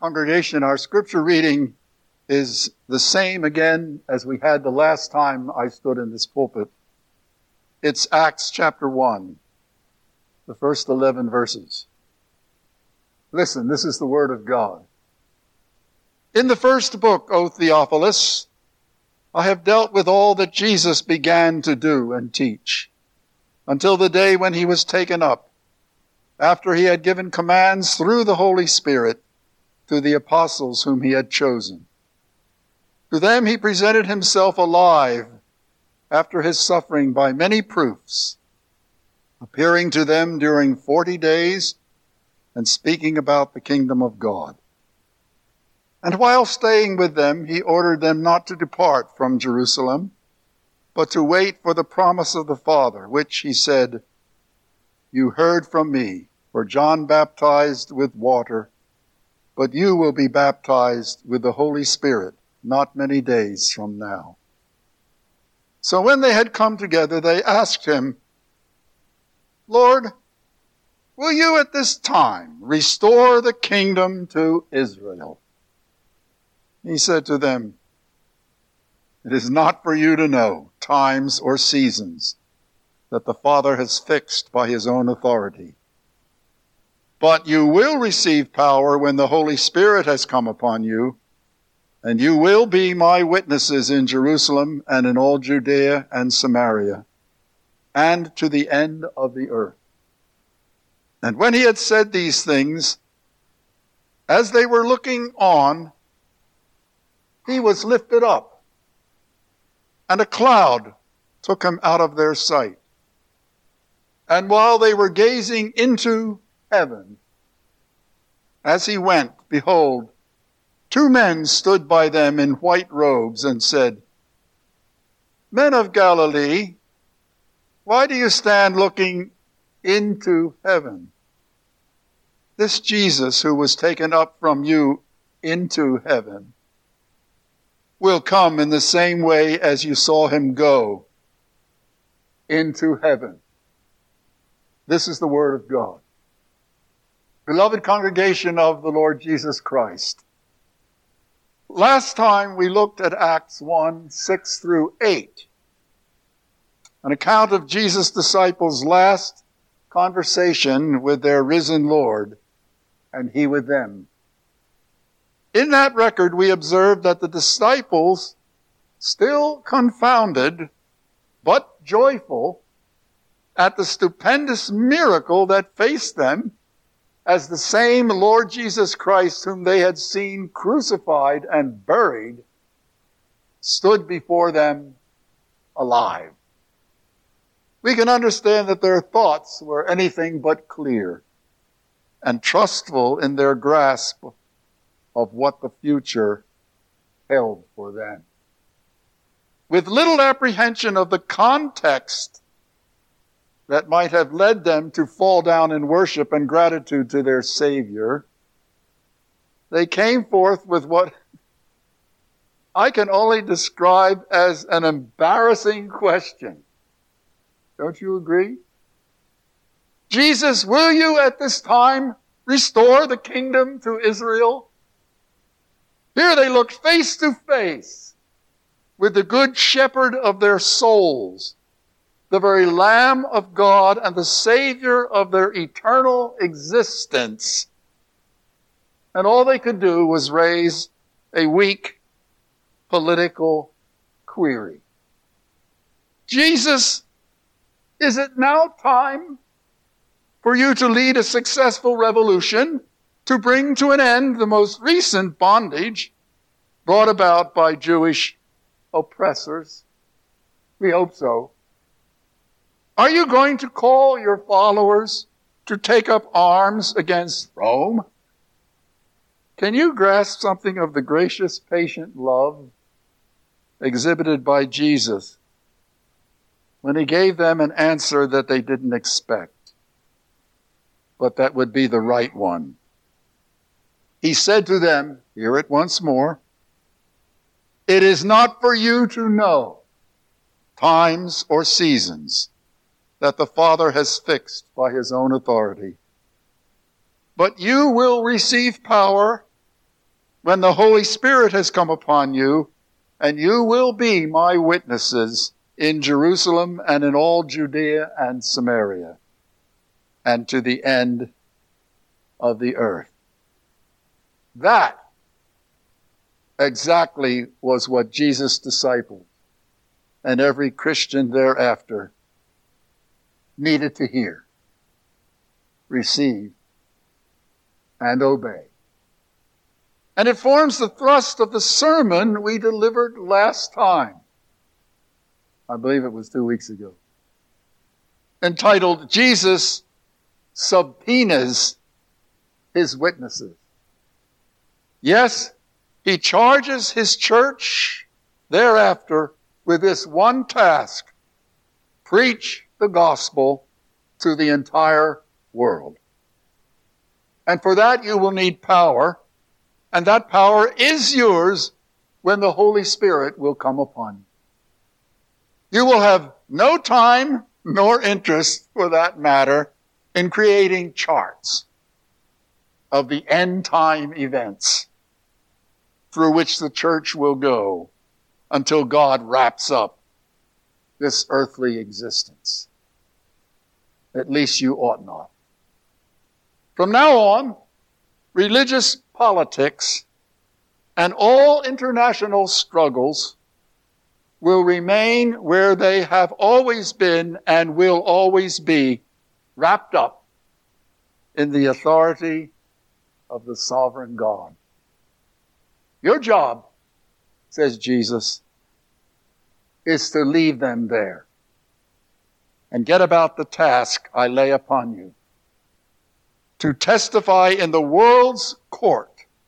Congregation, our scripture reading is the same again as we had the last time I stood in this pulpit. It's Acts chapter 1, the first 11 verses. Listen, this is the word of God. In the first book, O Theophilus, I have dealt with all that Jesus began to do and teach, until the day when he was taken up, after he had given commands through the Holy Spirit to the apostles whom he had chosen. To them he presented himself alive after his suffering by many proofs, appearing to them during 40 days and speaking about the kingdom of God. And while staying with them, he ordered them not to depart from Jerusalem, but to wait for the promise of the Father, which, he said, you heard from me, for John baptized with water, but you will be baptized with the Holy Spirit not many days from now. So when they had come together, they asked him, Lord, will you at this time restore the kingdom to Israel? He said to them, it is not for you to know times or seasons that the Father has fixed by his own authority. But you will receive power when the Holy Spirit has come upon you, and you will be my witnesses in Jerusalem and in all Judea and Samaria, and to the end of the earth. And when he had said these things, as they were looking on, he was lifted up, and a cloud took him out of their sight. And while they were gazing into heaven, as he went, behold, 2 men stood by them in white robes and said, Men of Galilee, why do you stand looking into heaven? This Jesus who was taken up from you into heaven will come in the same way as you saw him go into heaven. This is the word of God. Beloved congregation of the Lord Jesus Christ, last time we looked at Acts 1, 6 through 8, an account of Jesus' disciples' last conversation with their risen Lord, and he with them. In that record, we observed that the disciples, still confounded, but joyful at the stupendous miracle that faced them, as the same Lord Jesus Christ whom they had seen crucified and buried stood before them alive. We can understand that their thoughts were anything but clear and trustful in their grasp of what the future held for them. With little apprehension of the context that might have led them to fall down in worship and gratitude to their Savior, they came forth with what I can only describe as an embarrassing question. Don't you agree? Jesus, will you at this time restore the kingdom to Israel? Here they looked face to face with the good shepherd of their souls, the very Lamb of God and the Savior of their eternal existence. And all they could do was raise a weak political query. Jesus, is it now time for you to lead a successful revolution to bring to an end the most recent bondage brought about by Jewish oppressors? We hope so. Are you going to call your followers to take up arms against Rome? Can you grasp something of the gracious, patient love exhibited by Jesus when he gave them an answer that they didn't expect, but that would be the right one? He said to them, hear it once more, it is not for you to know times or seasons that the Father has fixed by his own authority. But you will receive power when the Holy Spirit has come upon you, and you will be my witnesses in Jerusalem and in all Judea and Samaria, and to the end of the earth. That exactly was what Jesus' disciples and every Christian thereafter needed to hear, receive, and obey. And it forms the thrust of the sermon we delivered last time. I believe it was 2 weeks ago. Entitled, Jesus Subpoenas His Witnesses. Yes, he charges his church thereafter with this one task: preach the gospel to the entire world. And for that you will need power, and that power is yours when the Holy Spirit will come upon you. You will have no time nor interest, for that matter, in creating charts of the end time events through which the church will go until God wraps up this earthly existence. At least you ought not. From now on, religious politics and all international struggles will remain where they have always been and will always be, wrapped up in the authority of the sovereign God. Your job, says Jesus, is to leave them there and get about the task I lay upon you, to testify in the world's court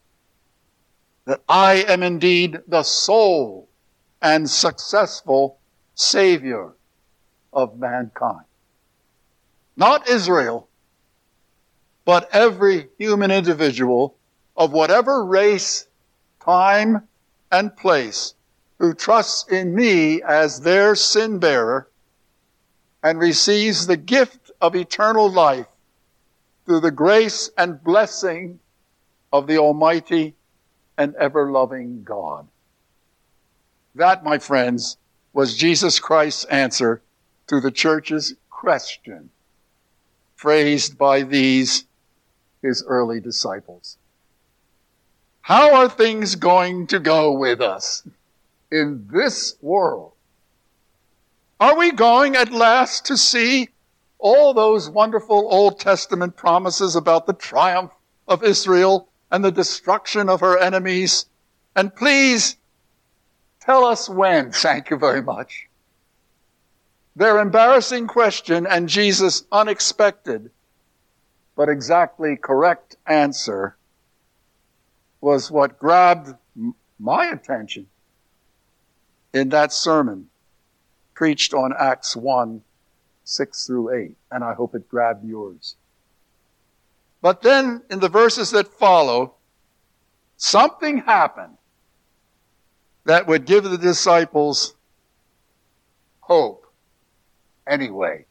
that I am indeed the sole and successful Savior of mankind. Not Israel, but every human individual of whatever race, time, and place who trusts in me as their sin bearer and receives the gift of eternal life through the grace and blessing of the Almighty and ever-loving God. That, my friends, was Jesus Christ's answer to the church's question, phrased by these, his early disciples. How are things going to go with us in this world? Are we going at last to see all those wonderful Old Testament promises about the triumph of Israel and the destruction of her enemies? And please tell us when. Thank you very much. Their embarrassing question and Jesus' unexpected but exactly correct answer was what grabbed my attention in that sermon preached on Acts 1, 6 through 8, and I hope it grabbed yours. But then in the verses that follow, something happened that would give the disciples hope anyway.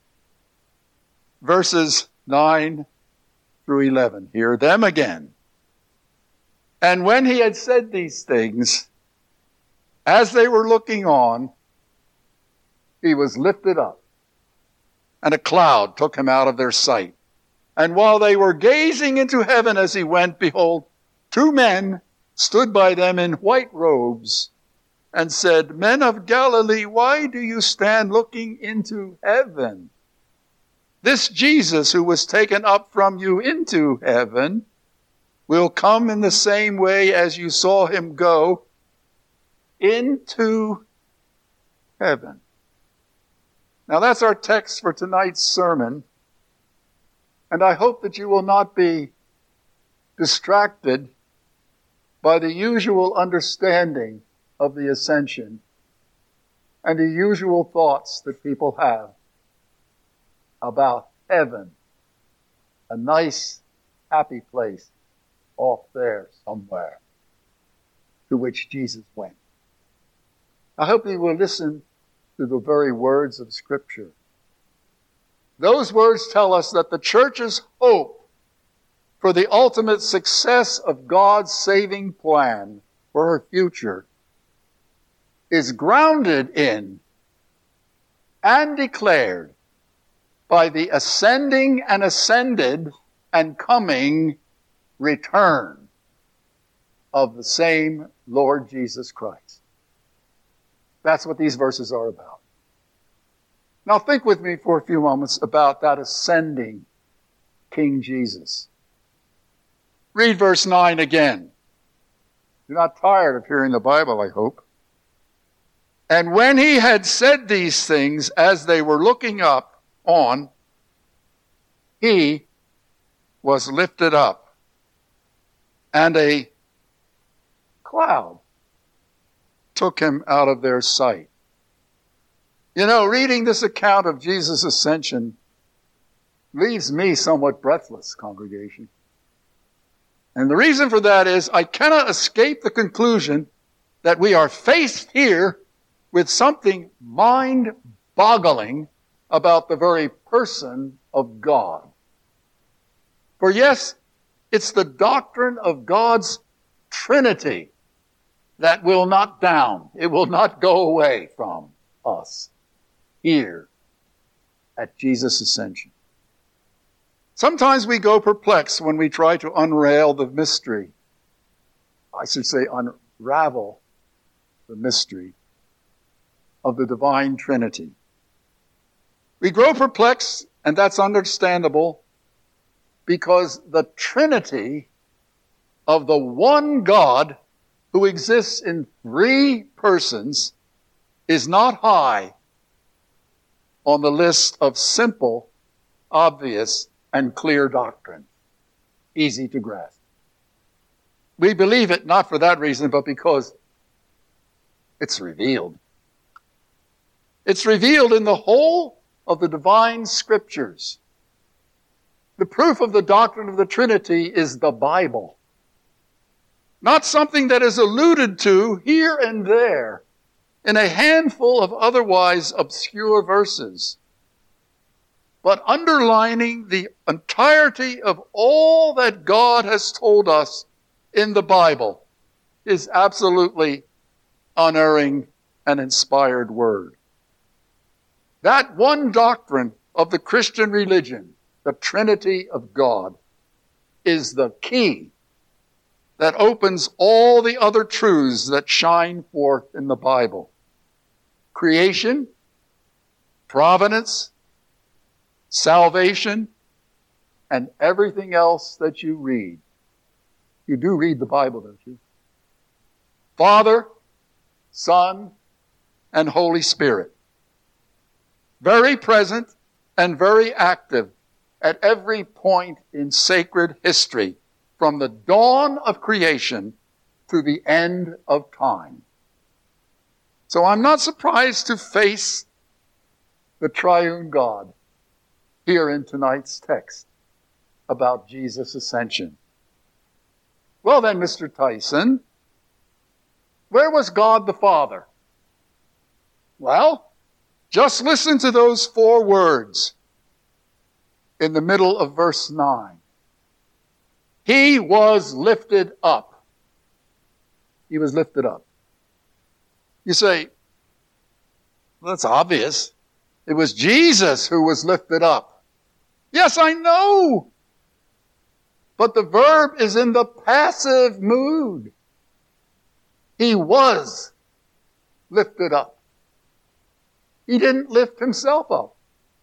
Verses 9 through 11. Hear them again. And when he had said these things, as they were looking on, he was lifted up, and a cloud took him out of their sight. And while they were gazing into heaven as he went, behold, 2 men stood by them in white robes and said, Men of Galilee, why do you stand looking into heaven? This Jesus who was taken up from you into heaven will come in the same way as you saw him go into heaven. Now that's our text for tonight's sermon. And I hope that you will not be distracted by the usual understanding of the ascension and the usual thoughts that people have about heaven, a nice, happy place off there somewhere to which Jesus went. I hope you will listen to the very words of Scripture. Those words tell us that the church's hope for the ultimate success of God's saving plan for her future is grounded in and declared by the ascending and ascended and coming return of the same Lord Jesus Christ. That's what these verses are about. Now think with me for a few moments about that ascending King Jesus. Read verse 9 again. You're not tired of hearing the Bible, I hope. And when he had said these things, as they were looking up on, he was lifted up, and a cloud took him out of their sight. You know, reading this account of Jesus' ascension leaves me somewhat breathless, congregation. And the reason for that is I cannot escape the conclusion that we are faced here with something mind-boggling about the very person of God. For yes, it's the doctrine of God's Trinity that will not down. It will not go away from us here at Jesus' ascension. Sometimes we go perplexed when we try to unravel the mystery. I should say unravel the mystery of the divine Trinity. We grow perplexed, and that's understandable, because the Trinity of the one God who exists in three persons is not high on the list of simple, obvious, and clear doctrine. Easy to grasp. We believe it not for that reason, but because it's revealed. It's revealed in the whole of the divine scriptures. The proof of the doctrine of the Trinity is the Bible. Not something that is alluded to here and there in a handful of otherwise obscure verses, but underlining the entirety of all that God has told us in the Bible, His absolutely unerring and inspired word. That one doctrine of the Christian religion, the Trinity of God, is the key that opens all the other truths that shine forth in the Bible. Creation, providence, salvation, and everything else that you read. You do read the Bible, don't you? Father, Son, and Holy Spirit. Very present and very active at every point in sacred history, from the dawn of creation to the end of time. So I'm not surprised to face the triune God here in tonight's text about Jesus' ascension. Well then, Mr. Tyson, where was God the Father? Well, just listen to those 4 words in the middle of verse 9. He was lifted up. He was lifted up. You say, well, that's obvious. It was Jesus who was lifted up. Yes, I know. But the verb is in the passive mood. He was lifted up. He didn't lift himself up.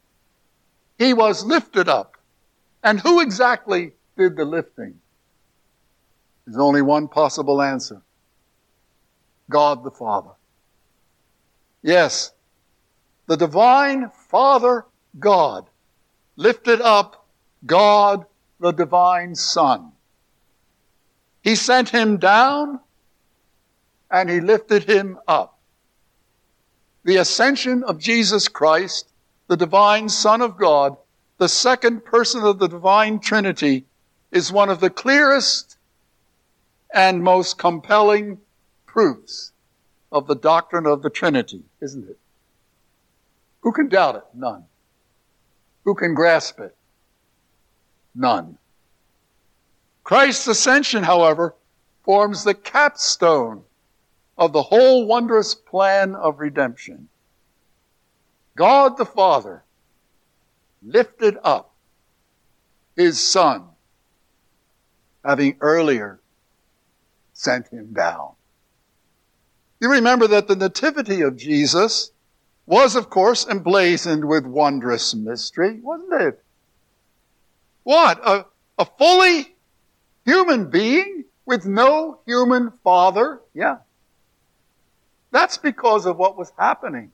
He was lifted up. And who exactly did the lifting? There's only one possible answer. God the Father. Yes, the divine Father God lifted up God the divine Son. He sent him down and he lifted him up. The ascension of Jesus Christ, the divine Son of God, the second person of the divine Trinity, is one of the clearest and most compelling proofs of the doctrine of the Trinity, isn't it? Who can doubt it? None. Who can grasp it? None. Christ's ascension, however, forms the capstone of the whole wondrous plan of redemption. God the Father lifted up his Son, having earlier sent him down. You remember that the nativity of Jesus was, of course, emblazoned with wondrous mystery, wasn't it? What? A fully human being with no human father? Yeah. That's because of what was happening.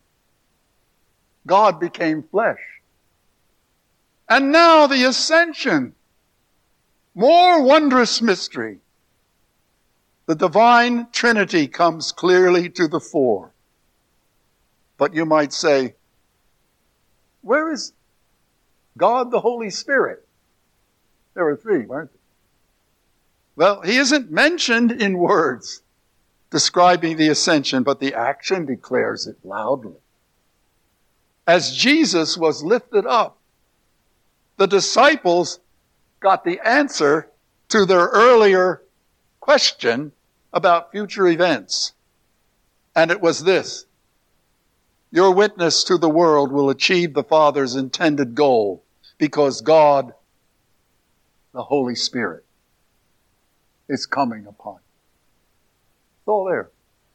God became flesh. And now the ascension. More wondrous mystery. The divine Trinity comes clearly to the fore. But you might say, where is God the Holy Spirit? There were three, weren't there? Well, he isn't mentioned in words describing the ascension, but the action declares it loudly. As Jesus was lifted up, the disciples got the answer to their earlier question about future events. And it was this: your witness to the world will achieve the Father's intended goal, because God, the Holy Spirit, is coming upon you. It's all there,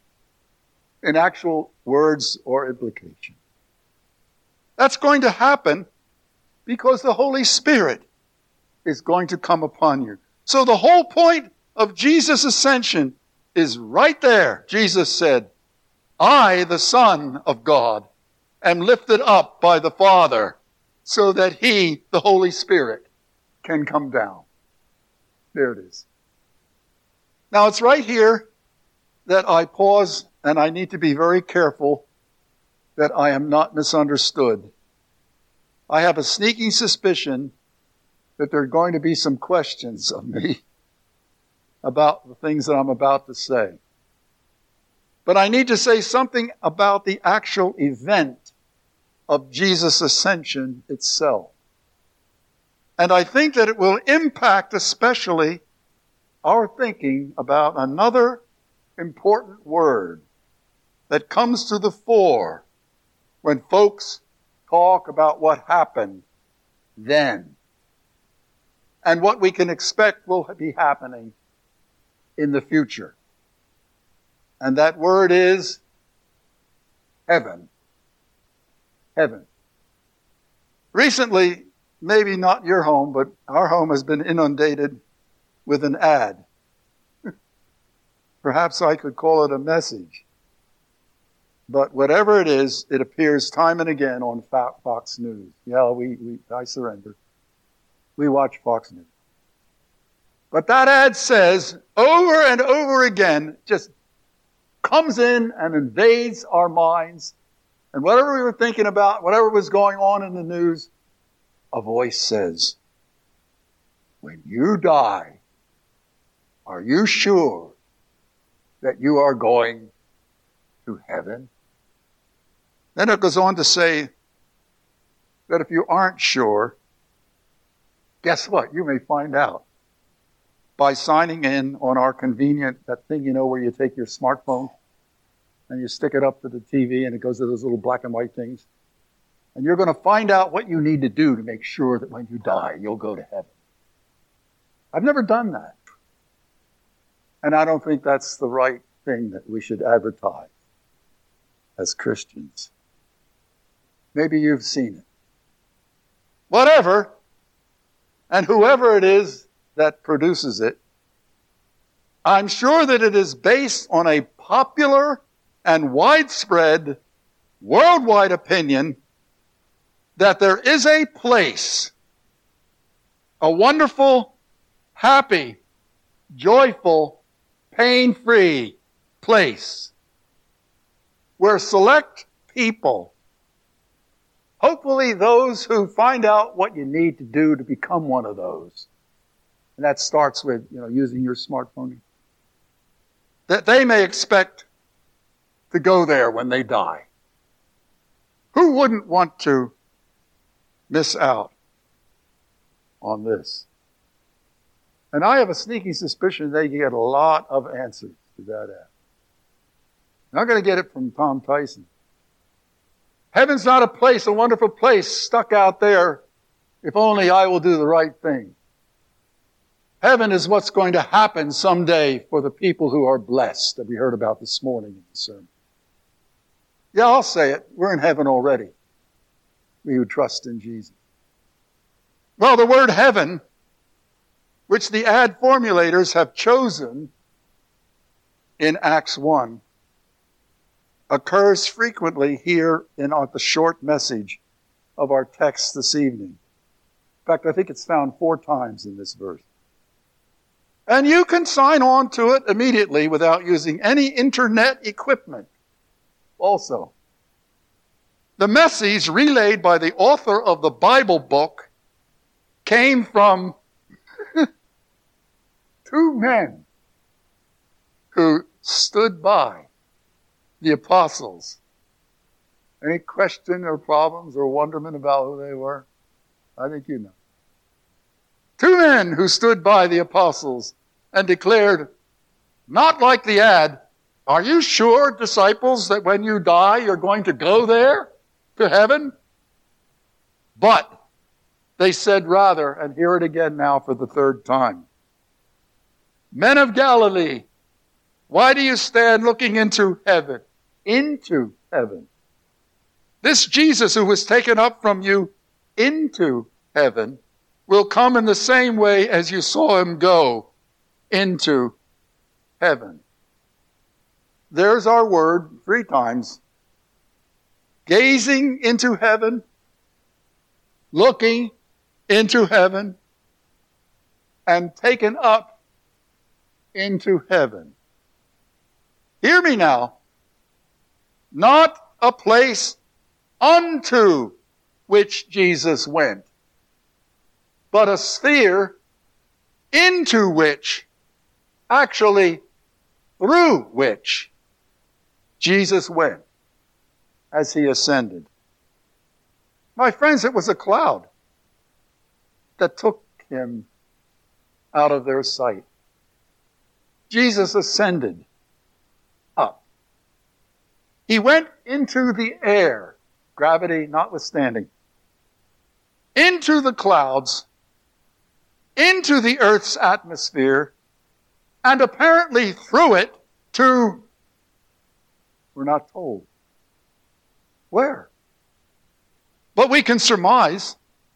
in actual words or implication. That's going to happen because the Holy Spirit is going to come upon you. So the whole point of Jesus' ascension is right there. Jesus said, I, the Son of God, am lifted up by the Father so that he, the Holy Spirit, can come down. There it is. Now it's right here that I pause, and I need to be very careful that I am not misunderstood. I have a sneaking suspicion that there are going to be some questions of me about the things that I'm about to say. But I need to say something about the actual event of Jesus' ascension itself. And I think that it will impact especially our thinking about another important word that comes to the fore when folks talk about what happened then and what we can expect will be happening in the future. And that word is heaven. Heaven. Recently, maybe not your home, but our home has been inundated with an ad. Perhaps I could call it a message. But whatever it is, it appears time and again on Fox News. Yeah, I surrender. We watch Fox News. But that ad says over and over again, just comes in and invades our minds. And whatever we were thinking about, whatever was going on in the news, a voice says, when you die, are you sure that you are going to heaven? Then it goes on to say that if you aren't sure, guess what? You may find out by signing in on our convenient, that thing, where you take your smartphone and you stick it up to the TV and it goes to those little black and white things. And you're going to find out what you need to do to make sure that when you die, you'll go to heaven. I've never done that. And I don't think that's the right thing that we should advertise as Christians. Maybe you've seen it. Whatever, and whoever it is that produces it, I'm sure that it is based on a popular and widespread worldwide opinion that there is a place, a wonderful, happy, joyful, pain-free place where select people, hopefully those who find out what you need to do to become one of those, and that starts with, using your smartphone, that they may expect to go there when they die. Who wouldn't want to miss out on this? And I have a sneaky suspicion they get a lot of answers to that ask. Not going to get it from Tom Tyson. Heaven's not a place, a wonderful place stuck out there, if only I will do the right thing. Heaven is what's going to happen someday for the people who are blessed, that we heard about this morning in the sermon. Yeah, I'll say it. We're in heaven already. We who trust in Jesus. Well, the word heaven, which the ad formulators have chosen in Acts 1, occurs frequently here in the short message of our text this evening. In fact, I think it's found 4 times in this verse. And you can sign on to it immediately without using any internet equipment. Also, the message relayed by the author of the Bible book came from 2 men who stood by the apostles. Any question or problems or wonderment about who they were? I think you know. 2 men who stood by the apostles and declared, not like the ad, are you sure, disciples, that when you die you're going to go there, to heaven? But they said rather, and hear it again now for the 3rd time, men of Galilee, why do you stand looking into heaven? Into heaven. This Jesus who was taken up from you into heaven will come in the same way as you saw him go into heaven. There's our word 3 times. Gazing into heaven, looking into heaven, and taken up into heaven. Hear me now. Not a place unto which Jesus went, but a sphere into which, actually through which, Jesus went as he ascended. My friends, it was a cloud that took him out of their sight. Jesus ascended up. He went into the air, gravity notwithstanding, into the clouds, into the earth's atmosphere, and apparently through it to, we're not told where. But we can surmise.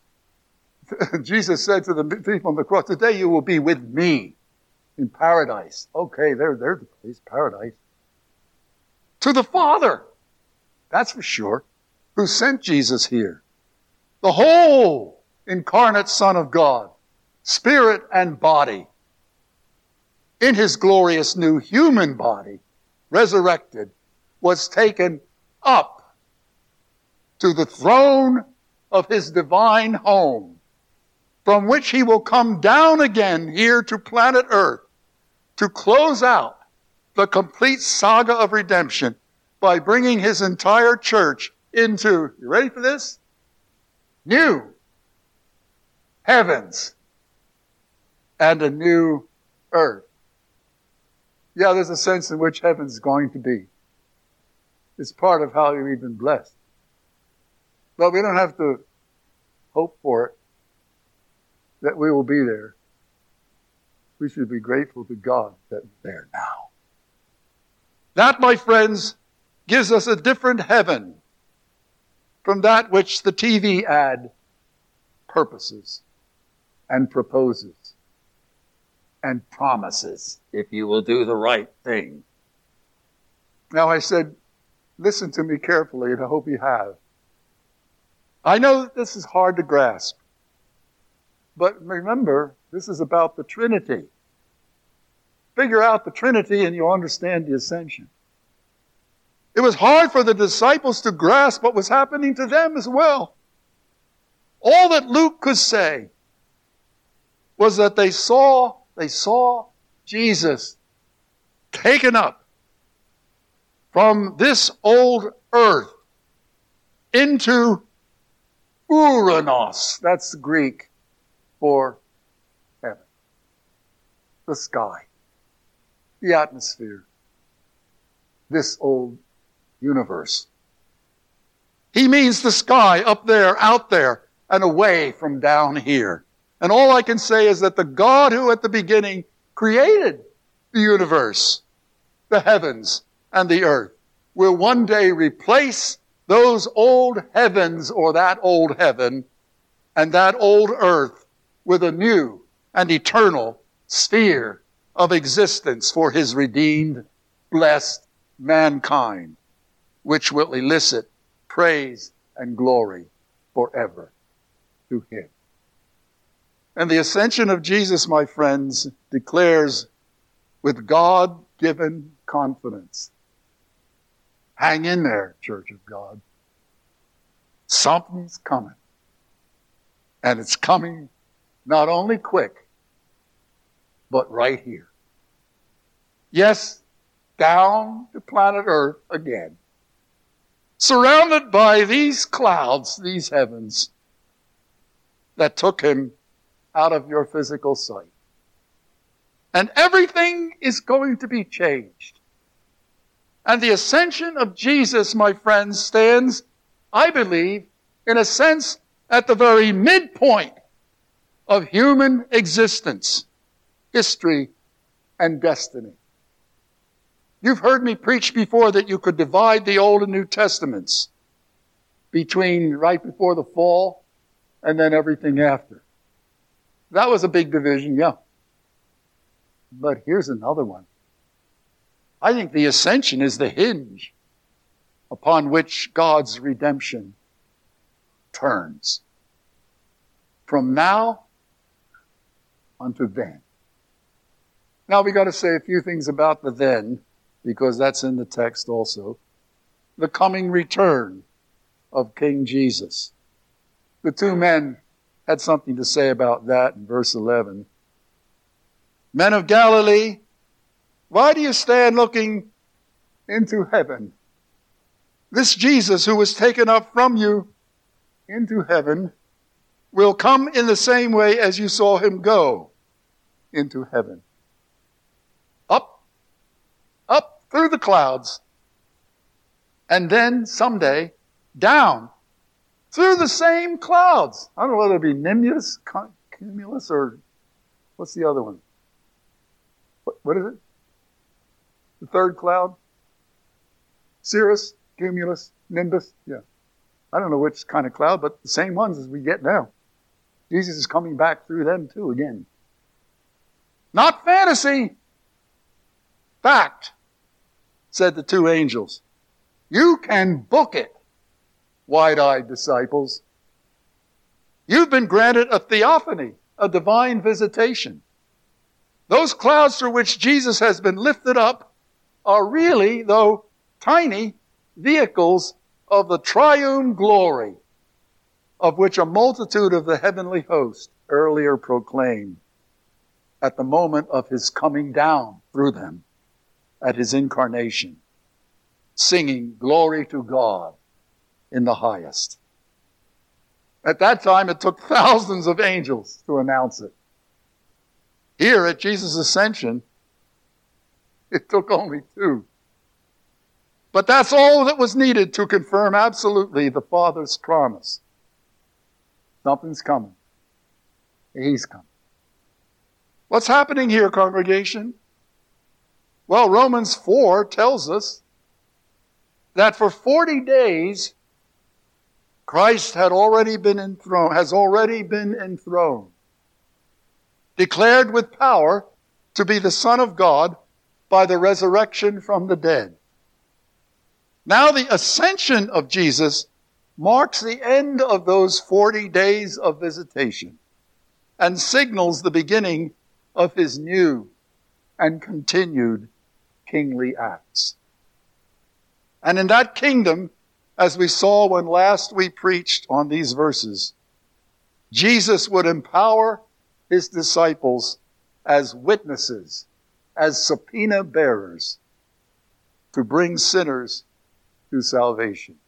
Jesus said to the people on the cross, today you will be with me in paradise. Okay, there's the place, paradise. To the Father, that's for sure, who sent Jesus here. The whole incarnate Son of God, spirit and body, in his glorious new human body, resurrected, was taken up to the throne of his divine home, from which he will come down again here to planet Earth to close out the complete saga of redemption by bringing his entire church into, you ready for this? New heavens and a new earth. Yeah, there's a sense in which heaven's going to be. It's part of how we've been blessed. But we don't have to hope for it, that we will be there. We should be grateful to God that we're there now. That, my friends, gives us a different heaven from that which the TV ad purposes and proposes and promises, if you will do the right thing. Now, I said, listen to me carefully, and I hope you have. I know that this is hard to grasp, but remember, this is about the Trinity. Figure out the Trinity and you'll understand the ascension. It was hard for the disciples to grasp what was happening to them as well. All that Luke could say was that they saw Jesus taken up from this old earth into Uranos. That's Greek for heaven. the sky, the atmosphere, this old universe. He means the sky up there, out there, and away from down here. And all I can say is that the God who at the beginning created the universe, the heavens, and the earth, will one day replace those old heavens or that old heaven and that old earth with a new and eternal sphere of existence for his redeemed, blessed mankind, which will elicit praise and glory forever to him. And the ascension of Jesus, my friends, declares with God-given confidence, hang in there, Church of God. Something's coming. And it's coming not only quick, but right here. Yes, down to planet Earth again. Surrounded by these clouds, these heavens, that took him out of your physical sight. And everything is going to be changed. And the ascension of Jesus, my friends, stands, I believe, in a sense, at the very midpoint of human existence, history, and destiny. You've heard me preach before that you could divide the Old and New Testaments between right before the fall and then everything after. That was a big division, yeah. But here's another one. I think the ascension is the hinge upon which God's redemption turns. From now unto then. Now we got to say a few things about the then, because that's in the text also. The coming return of King Jesus. The two men had something to say about that in verse 11. Men of Galilee, why do you stand looking into heaven? This Jesus who was taken up from you into heaven will come in the same way as you saw him go into heaven. Up through the clouds, and then someday down through the same clouds. I don't know whether it be Nimbus, Cumulus, or what's the other one? What is it? The third cloud? Cirrus, Cumulus, Nimbus? Yeah. I don't know which kind of cloud, but the same ones as we get now. Jesus is coming back through them too again. Not fantasy. Fact, said the two angels. You can book it, wide-eyed disciples. You've been granted a theophany, a divine visitation. Those clouds through which Jesus has been lifted up are really, though tiny, vehicles of the triune glory of which a multitude of the heavenly host earlier proclaimed at the moment of his coming down through them at his incarnation, singing glory to God in the highest. At that time, it took thousands of angels to announce it. Here at Jesus' ascension, it took only two. But that's all that was needed to confirm absolutely the Father's promise. Something's coming. He's coming. What's happening here, congregation? Well, Romans 4 tells us that for 40 days, Christ has already been enthroned, declared with power to be the Son of God by the resurrection from the dead. Now the ascension of Jesus marks the end of those 40 days of visitation and signals the beginning of his new and continued kingly acts. And in that kingdom, as we saw when last we preached on these verses, Jesus would empower his disciples as witnesses, as subpoena bearers, to bring sinners to salvation.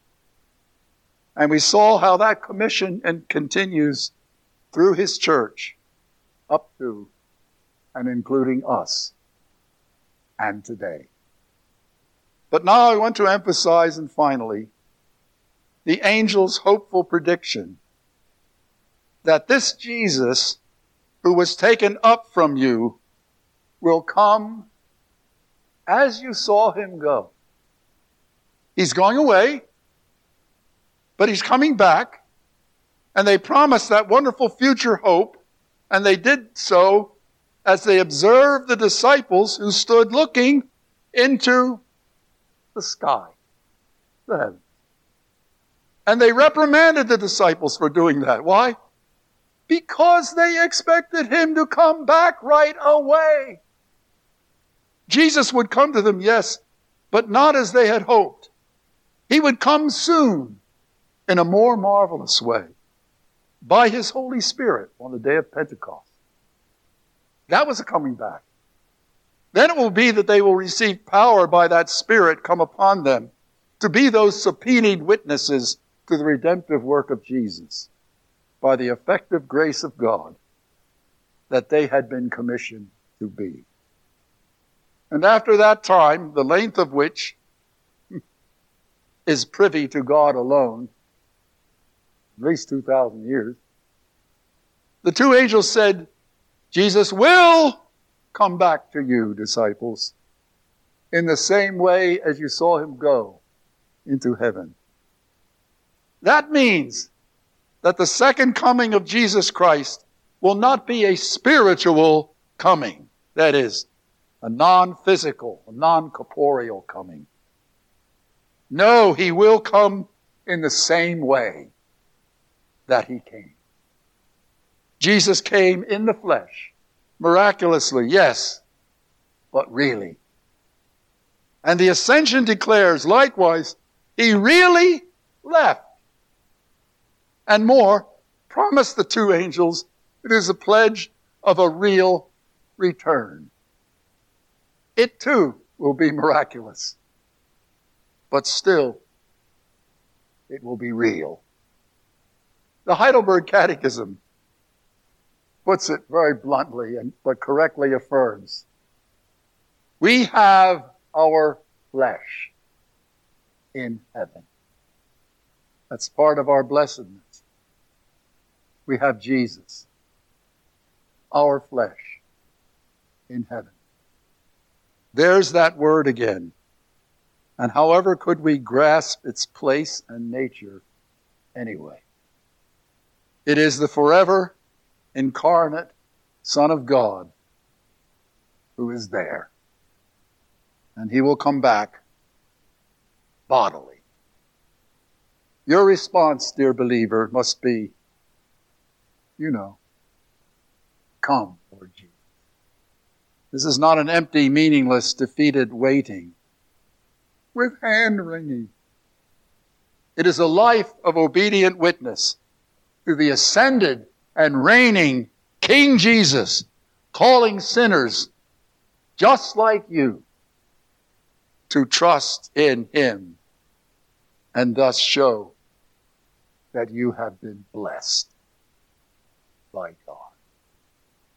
And we saw how that commission and continues through his church up to and including us and today. But now I want to emphasize, and finally, the angel's hopeful prediction that this Jesus who was taken up from you will come as you saw him go. He's going away, but he's coming back, and they promised that wonderful future hope, and they did so as they observed the disciples who stood looking into the sky, the heavens. And they reprimanded the disciples for doing that. Why? Because they expected him to come back right away. Jesus would come to them, yes, but not as they had hoped. He would come soon in a more marvelous way by his Holy Spirit on the day of Pentecost. That was a coming back. Then it will be that they will receive power by that Spirit come upon them to be those subpoenaed witnesses to the redemptive work of Jesus by the effective grace of God that they had been commissioned to be. And after that time, the length of which is privy to God alone, at least 2,000 years, the two angels said, Jesus will come back to you, disciples, in the same way as you saw him go into heaven. That means that the second coming of Jesus Christ will not be a spiritual coming. That is, a non-physical, a non-corporeal coming. No, he will come in the same way that he came. Jesus came in the flesh, miraculously, yes, but really. And the ascension declares, likewise, he really left. And more, promised the two angels, it is a pledge of a real return. It too will be miraculous. But still, it will be real. The Heidelberg Catechism puts it very bluntly, but correctly affirms, we have our flesh in heaven. That's part of our blessedness. We have Jesus, our flesh in heaven. There's that word again. And however could we grasp its place and nature anyway? It is the forever incarnate Son of God who is there. And he will come back bodily. Your response, dear believer, must be, come, Lord Jesus. This is not an empty, meaningless, defeated waiting with hand-wringing. It is a life of obedient witness to the ascended and reigning King Jesus, calling sinners just like you to trust in him and thus show that you have been blessed by God.